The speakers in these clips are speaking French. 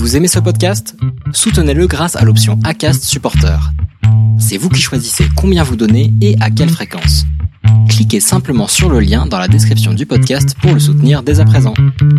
Vous aimez ce podcast ? Soutenez-le grâce à l'option Acast Supporter. C'est vous qui choisissez combien vous donnez et à quelle fréquence. Cliquez simplement sur le lien dans la description du podcast pour le soutenir dès à présent.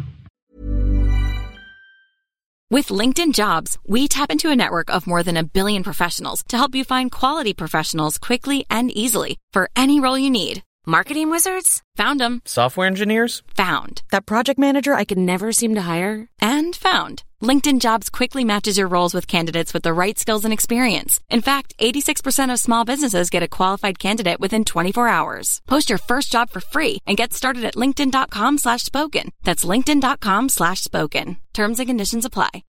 With LinkedIn Jobs, we tap into a network of more than 1 billion professionals to help you find quality professionals quickly and easily for any role you need. Marketing wizards? Found them. Software engineers? Found. That project manager I could never seem to hire? And found. LinkedIn Jobs quickly matches your roles with candidates with the right skills and experience. In fact, 86% of small businesses get a qualified candidate within 24 hours. Post your first job for free and get started at linkedin.com/spoken. That's linkedin.com/spoken. Terms and conditions apply.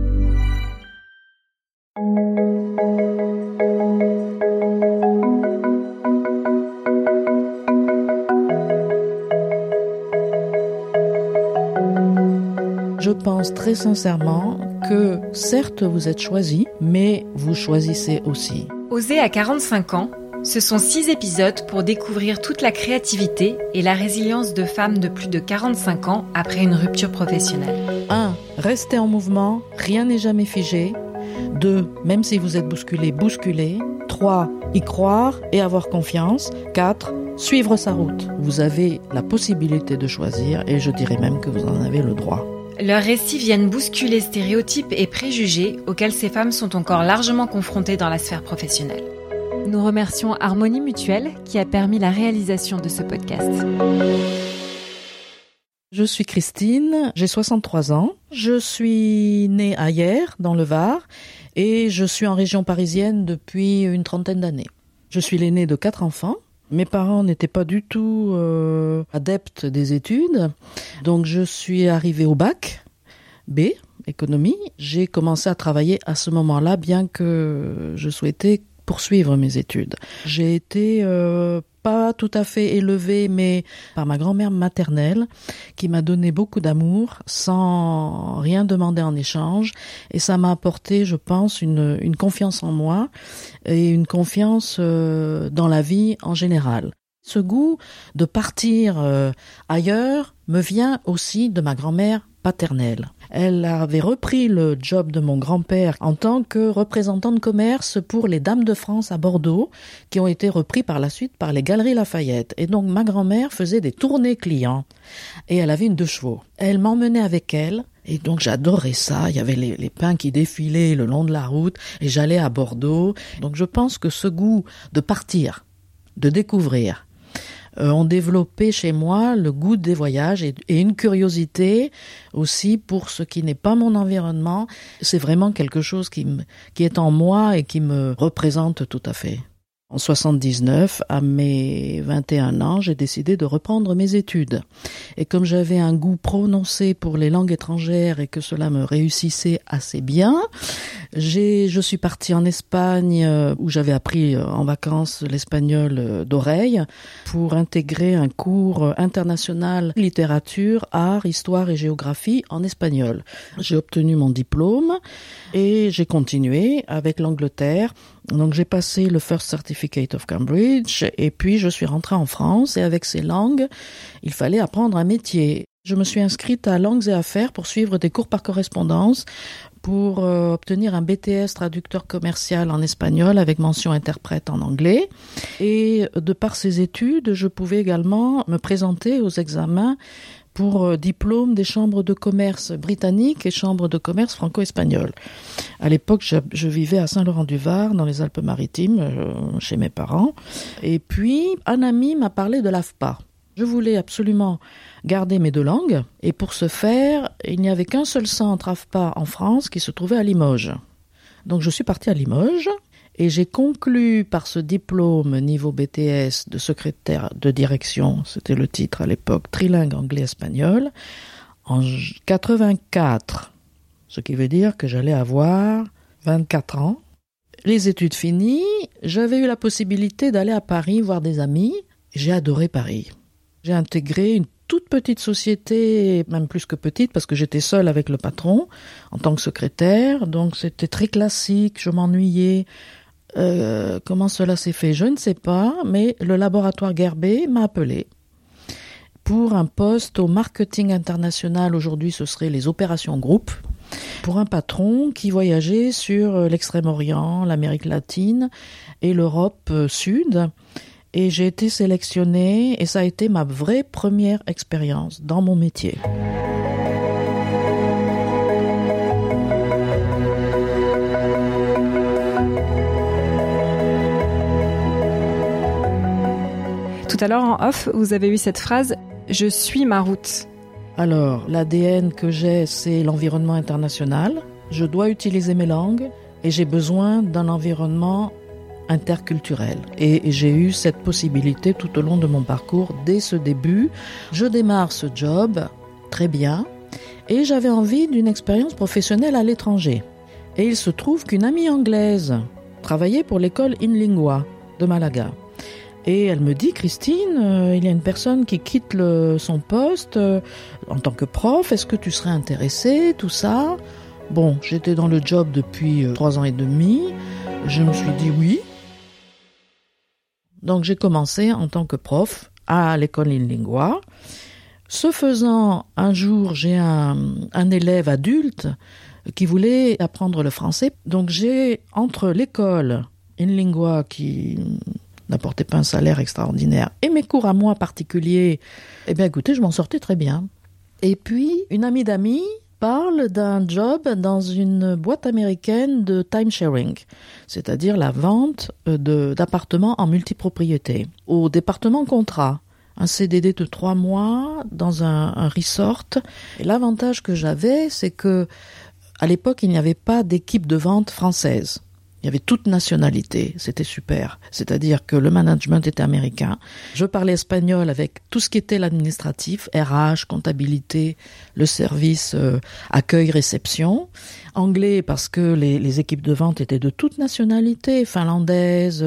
Je pense très sincèrement que certes vous êtes choisi, mais vous choisissez aussi. Oser à 45 ans, ce sont 6 épisodes pour découvrir toute la créativité et la résilience de femmes de plus de 45 ans après une rupture professionnelle. 1. Restez en mouvement, rien n'est jamais figé. 2. Même si vous êtes bousculé, bousculez. 3. Y croire et avoir confiance. 4. Suivre sa route. Vous avez la possibilité de choisir et je dirais même que vous en avez le droit. Leurs récits viennent bousculer stéréotypes et préjugés auxquels ces femmes sont encore largement confrontées dans la sphère professionnelle. Nous remercions Harmonie Mutuelle qui a permis la réalisation de ce podcast. Je suis Christine, j'ai 63 ans. Je suis née à Hyères, dans le Var, et je suis en région parisienne depuis une trentaine d'années. Je suis l'aînée de 4 enfants. Mes parents n'étaient pas du tout adeptes des études, donc je suis arrivée au bac B, économie. J'ai commencé à travailler à ce moment-là, bien que je souhaitais poursuivre mes études. J'ai été pas tout à fait élevée, mais par ma grand-mère maternelle, qui m'a donné beaucoup d'amour, sans rien demander en échange, et ça m'a apporté, je pense, une confiance en moi, et une confiance dans la vie en général. Ce goût de partir ailleurs me vient aussi de ma grand-mère paternelle. Elle avait repris le job de mon grand-père en tant que représentant de commerce pour les Dames de France à Bordeaux, qui ont été repris par la suite par les Galeries Lafayette. Et donc ma grand-mère faisait des tournées clients et elle avait une 2 chevaux. Elle m'emmenait avec elle. Et donc j'adorais ça, il y avait les pins qui défilaient le long de la route et j'allais à Bordeaux. Donc je pense que ce goût de partir, de découvrir, ont développé chez moi le goût des voyages et une curiosité aussi pour ce qui n'est pas mon environnement. C'est vraiment quelque chose qui est en moi et qui me représente tout à fait. En 79, à mes 21 ans, j'ai décidé de reprendre mes études. Et comme j'avais un goût prononcé pour les langues étrangères et que cela me réussissait assez bien, je suis partie en Espagne où j'avais appris en vacances l'espagnol d'oreille pour intégrer un cours international littérature, art, histoire et géographie en espagnol. J'ai obtenu mon diplôme et j'ai continué avec l'Angleterre. Donc j'ai passé le First Certificate of Cambridge et puis je suis rentrée en France et avec ces langues, il fallait apprendre un métier. Je me suis inscrite à Langues et Affaires pour suivre des cours par correspondance pour obtenir un BTS traducteur commercial en espagnol avec mention interprète en anglais. Et de par ces études, je pouvais également me présenter aux examens pour diplôme des chambres de commerce britanniques et chambres de commerce franco-espagnoles. À l'époque, je vivais à Saint-Laurent-du-Var, dans les Alpes-Maritimes, chez mes parents. Et puis, un ami m'a parlé de l'AFPA. Je voulais absolument garder mes 2 langues. Et pour ce faire, il n'y avait qu'un seul centre AFPA en France qui se trouvait à Limoges. Donc je suis partie à Limoges. Et j'ai conclu par ce diplôme niveau BTS de secrétaire de direction, c'était le titre à l'époque, trilingue anglais-espagnol, en 84. Ce qui veut dire que j'allais avoir 24 ans. Les études finies, j'avais eu la possibilité d'aller à Paris voir des amis. J'ai adoré Paris. J'ai intégré une toute petite société, même plus que petite, parce que j'étais seule avec le patron en tant que secrétaire. Donc c'était très classique, je m'ennuyais. Comment cela s'est fait, je ne sais pas, mais le laboratoire Gerbet m'a appelé pour un poste au marketing international. Aujourd'hui, ce serait les opérations groupe. pour un patron qui voyageait sur l'Extrême-Orient, l'Amérique latine et l'Europe sud. Et j'ai été sélectionnée et ça a été ma vraie première expérience dans mon métier. Tout à l'heure en off, vous avez eu cette phrase « Je suis ma route ». Alors, l'ADN que j'ai, c'est l'environnement international. Je dois utiliser mes langues et j'ai besoin d'un environnement interculturel. Et j'ai eu cette possibilité tout au long de mon parcours, dès ce début. Je démarre ce job très bien et j'avais envie d'une expérience professionnelle à l'étranger. Et il se trouve qu'une amie anglaise travaillait pour l'école InLingua de Malaga. Et elle me dit, Christine, il y a une personne qui quitte son poste en tant que prof, est-ce que tu serais intéressée, tout ça? Bon, j'étais dans le job depuis 3 ans et demi, je me suis dit oui. Donc j'ai commencé en tant que prof à l'école InLingua. Ce faisant, un jour, j'ai un élève adulte qui voulait apprendre le français. Donc j'ai, entre l'école InLingua qui n'apportait pas un salaire extraordinaire, et mes cours à moi particuliers, eh bien écoutez, je m'en sortais très bien. Et puis, une amie d'amis parle d'un job dans une boîte américaine de time sharing, c'est-à-dire la vente d'appartements en multipropriété, au département contrat. Un CDD de 3 mois dans un resort. Et l'avantage que j'avais, c'est que à l'époque, il n'y avait pas d'équipe de vente française. Il y avait toute nationalité, c'était super. C'est-à-dire que le management était américain. Je parlais espagnol avec tout ce qui était l'administratif, RH, comptabilité, le service accueil-réception. Anglais parce que les équipes de vente étaient de toute nationalité, finlandaise,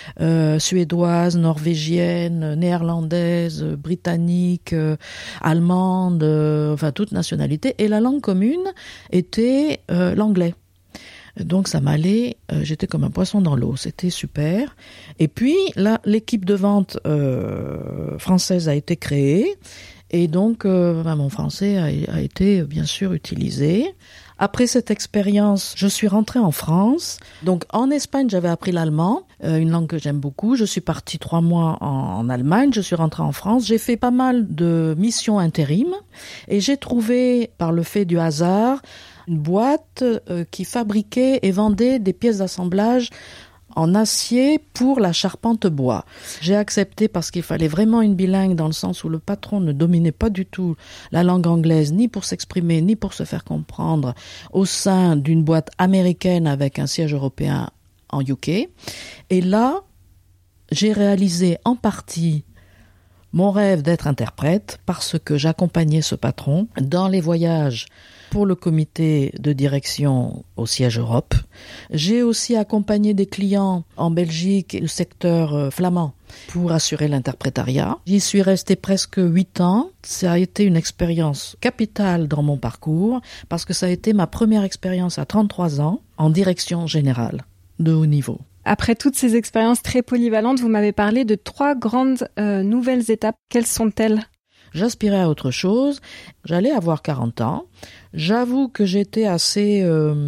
suédoise, norvégienne, néerlandaise, britannique, allemande, enfin toute nationalité. Et la langue commune était l'anglais. Donc ça m'allait, j'étais comme un poisson dans l'eau, c'était super. Et puis là, l'équipe de vente française a été créée et donc mon français a été bien sûr utilisé. Après cette expérience, je suis rentrée en France. Donc en Espagne, j'avais appris l'allemand, une langue que j'aime beaucoup. Je suis partie 3 mois en Allemagne, je suis rentrée en France. J'ai fait pas mal de missions intérim et j'ai trouvé, par le fait du hasard, une boîte qui fabriquait et vendait des pièces d'assemblage en acier pour la charpente bois. J'ai accepté parce qu'il fallait vraiment une bilingue dans le sens où le patron ne dominait pas du tout la langue anglaise, ni pour s'exprimer, ni pour se faire comprendre au sein d'une boîte américaine avec un siège européen en UK. Et là, j'ai réalisé en partie mon rêve d'être interprète parce que j'accompagnais ce patron dans les voyages pour le comité de direction au siège Europe. J'ai aussi accompagné des clients en Belgique et le secteur flamand pour assurer l'interprétariat. J'y suis restée presque 8 ans. Ça a été une expérience capitale dans mon parcours parce que ça a été ma première expérience à 33 ans en direction générale de haut niveau. Après toutes ces expériences très polyvalentes, vous m'avez parlé de 3 grandes nouvelles étapes. Quelles sont-elles ? J'aspirais à autre chose. J'allais avoir 40 ans. J'avoue que j'étais assez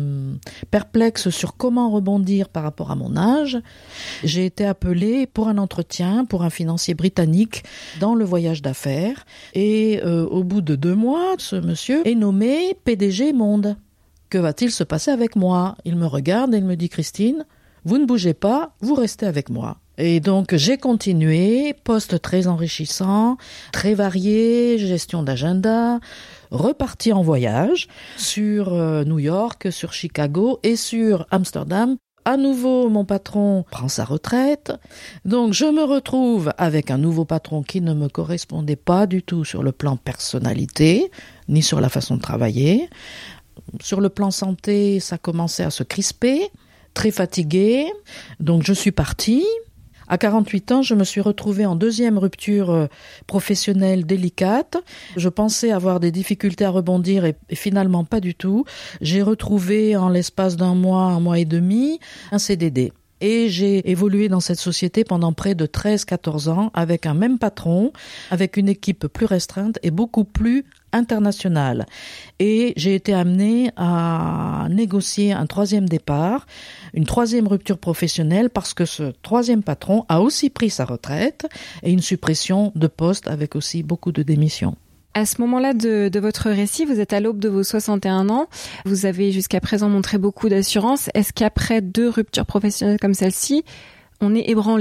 perplexe sur comment rebondir par rapport à mon âge. J'ai été appelée pour un entretien pour un financier britannique dans le voyage d'affaires. Et au bout de 2 mois, ce monsieur est nommé PDG Monde. Que va-t-il se passer avec moi ? Il me regarde et il me dit « Christine, vous ne bougez pas, vous restez avec moi ». Et donc j'ai continué, poste très enrichissant, très varié, gestion d'agenda, reparti en voyage sur New York, sur Chicago et sur Amsterdam. À nouveau, mon patron prend sa retraite. Donc je me retrouve avec un nouveau patron qui ne me correspondait pas du tout sur le plan personnalité, ni sur la façon de travailler. Sur le plan santé, ça commençait à se crisper, très fatiguée. Donc je suis partie. À 48 ans, je me suis retrouvée en 2e rupture professionnelle délicate. Je pensais avoir des difficultés à rebondir et finalement pas du tout. J'ai retrouvé en l'espace d'1 mois et demi, un CDD. Et j'ai évolué dans cette société pendant près de 13-14 ans avec un même patron, avec une équipe plus restreinte et beaucoup plus internationale. Et j'ai été amenée à négocier un 3e départ, une 3e rupture professionnelle, parce que ce 3e patron a aussi pris sa retraite et une suppression de poste avec aussi beaucoup de démissions. À ce moment-là de votre récit, vous êtes à l'aube de vos 61 ans. Vous avez jusqu'à présent montré beaucoup d'assurance. Est-ce qu'après 2 ruptures professionnelles comme celle-ci, on est ébranlé ?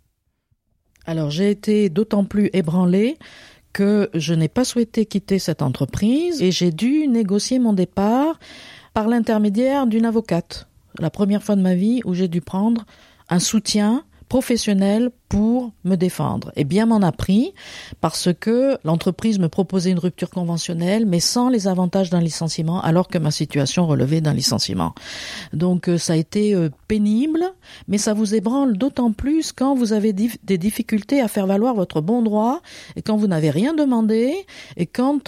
Alors, j'ai été d'autant plus ébranlée que je n'ai pas souhaité quitter cette entreprise et j'ai dû négocier mon départ par l'intermédiaire d'une avocate. La première fois de ma vie où j'ai dû prendre un soutien professionnel pour me défendre. Et bien m'en a pris parce que l'entreprise me proposait une rupture conventionnelle mais sans les avantages d'un licenciement alors que ma situation relevait d'un licenciement. Donc ça a été pénible, mais ça vous ébranle d'autant plus quand vous avez des difficultés à faire valoir votre bon droit et quand vous n'avez rien demandé et quand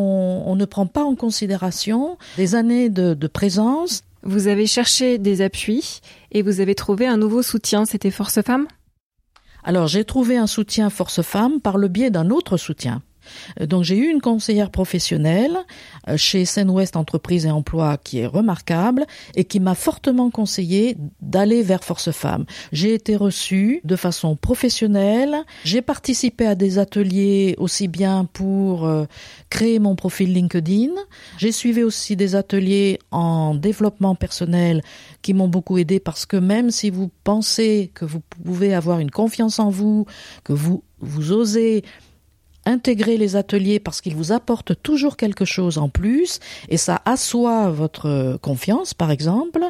on ne prend pas en considération des années de présence. Vous avez cherché des appuis et vous avez trouvé un nouveau soutien, c'était Force Femmes ? Alors, j'ai trouvé un soutien Force Femmes par le biais d'un autre soutien. Donc, j'ai eu une conseillère professionnelle chez Seine-Ouest Entreprises et Emploi qui est remarquable et qui m'a fortement conseillé d'aller vers Force Femmes. J'ai été reçue de façon professionnelle. J'ai participé à des ateliers aussi bien pour créer mon profil LinkedIn. J'ai suivi aussi des ateliers en développement personnel qui m'ont beaucoup aidé parce que même si vous pensez que vous pouvez avoir une confiance en vous, que vous osez intégrer les ateliers parce qu'ils vous apportent toujours quelque chose en plus et ça assoit votre confiance, par exemple.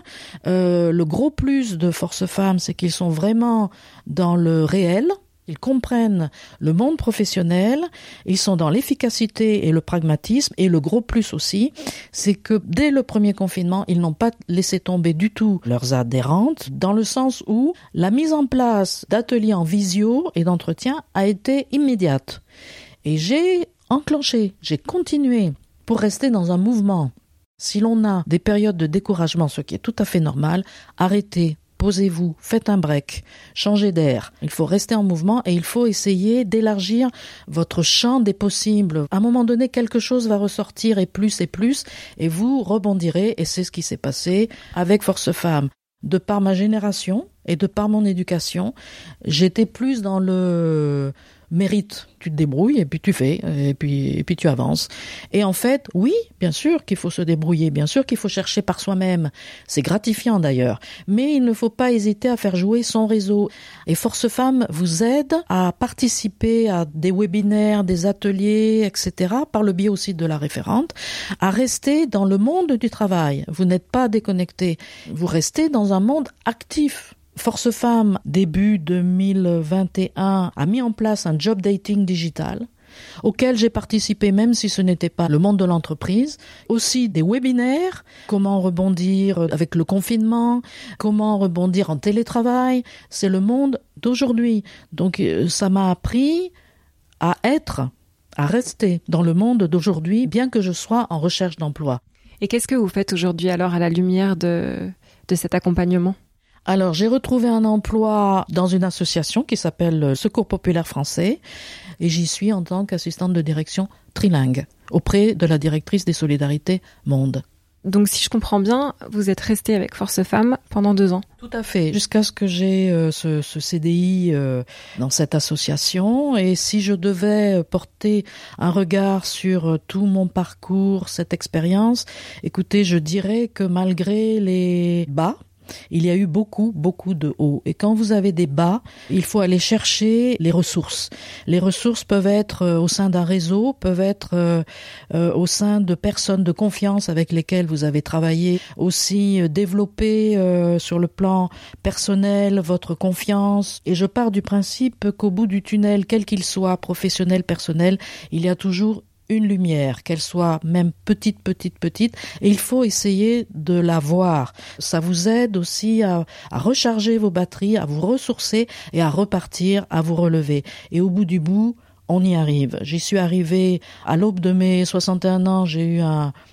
Le gros plus de Force Femmes, c'est qu'ils sont vraiment dans le réel. Ils comprennent le monde professionnel, ils sont dans l'efficacité et le pragmatisme, et le gros plus aussi, c'est que dès le premier confinement, ils n'ont pas laissé tomber du tout leurs adhérentes, dans le sens où la mise en place d'ateliers en visio et d'entretien a été immédiate. Et j'ai enclenché, j'ai continué pour rester dans un mouvement. Si l'on a des périodes de découragement, ce qui est tout à fait normal, arrêtez. Posez-vous, faites un break, changez d'air. Il faut rester en mouvement et il faut essayer d'élargir votre champ des possibles. À un moment donné, quelque chose va ressortir et vous rebondirez et c'est ce qui s'est passé avec Force Femmes. De par ma génération et de par mon éducation, j'étais plus dans le mérite. Tu te débrouilles et puis tu fais et puis tu avances. Et en fait, oui, bien sûr qu'il faut se débrouiller, bien sûr qu'il faut chercher par soi-même. C'est gratifiant d'ailleurs, mais il ne faut pas hésiter à faire jouer son réseau. Et Force Femmes vous aide à participer à des webinaires, des ateliers, etc., par le biais aussi de la référente, à rester dans le monde du travail. Vous n'êtes pas déconnecté, vous restez dans un monde actif. Force Femmes, début 2021, a mis en place un job dating digital auquel j'ai participé même si ce n'était pas le monde de l'entreprise. Aussi des webinaires, comment rebondir avec le confinement, comment rebondir en télétravail. C'est le monde d'aujourd'hui. Donc ça m'a appris à rester dans le monde d'aujourd'hui, bien que je sois en recherche d'emploi. Et qu'est-ce que vous faites aujourd'hui alors à la lumière de cet accompagnement ? Alors, j'ai retrouvé un emploi dans une association qui s'appelle Secours Populaire Français et j'y suis en tant qu'assistante de direction trilingue auprès de la directrice des Solidarités Monde. Donc, si je comprends bien, vous êtes restée avec Force Femmes pendant 2 ans. Tout à fait, jusqu'à ce que j'ai ce CDI dans cette association. Et si je devais porter un regard sur tout mon parcours, cette expérience, écoutez, je dirais que malgré les bas, il y a eu beaucoup de hauts. Et quand vous avez des bas, il faut aller chercher les ressources. Les ressources peuvent être au sein d'un réseau, peuvent être au sein de personnes de confiance avec lesquelles vous avez travaillé. Aussi développer sur le plan personnel votre confiance. Et je pars du principe qu'au bout du tunnel, quel qu'il soit, professionnel, personnel, il y a toujours une lumière, qu'elle soit même petite, et il faut essayer de la voir. Ça vous aide aussi à recharger vos batteries, à vous ressourcer et à repartir, à vous relever. Et au bout du bout, on y arrive. J'y suis arrivée à l'aube de mes 61 ans, j'ai eu un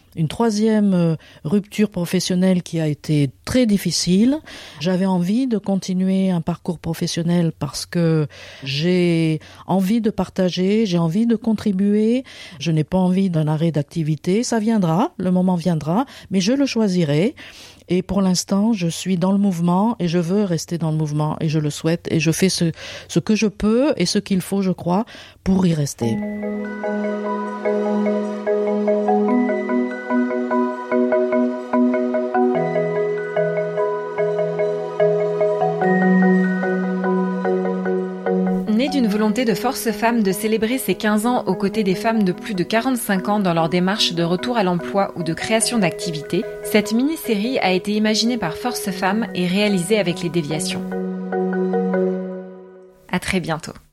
une troisième rupture professionnelle qui a été très difficile. J'avais envie de continuer un parcours professionnel parce que j'ai envie de partager, j'ai envie de contribuer. Je n'ai pas envie d'un arrêt d'activité. Ça viendra, le moment viendra, mais je le choisirai. Et pour l'instant, je suis dans le mouvement et je veux rester dans le mouvement et je le souhaite et je fais ce que je peux et ce qu'il faut, je crois, pour y rester. Née d'une volonté de Force Femmes de célébrer ses 15 ans aux côtés des femmes de plus de 45 ans dans leur démarche de retour à l'emploi ou de création d'activités, cette mini-série a été imaginée par Force Femmes et réalisée avec les Déviations. À très bientôt.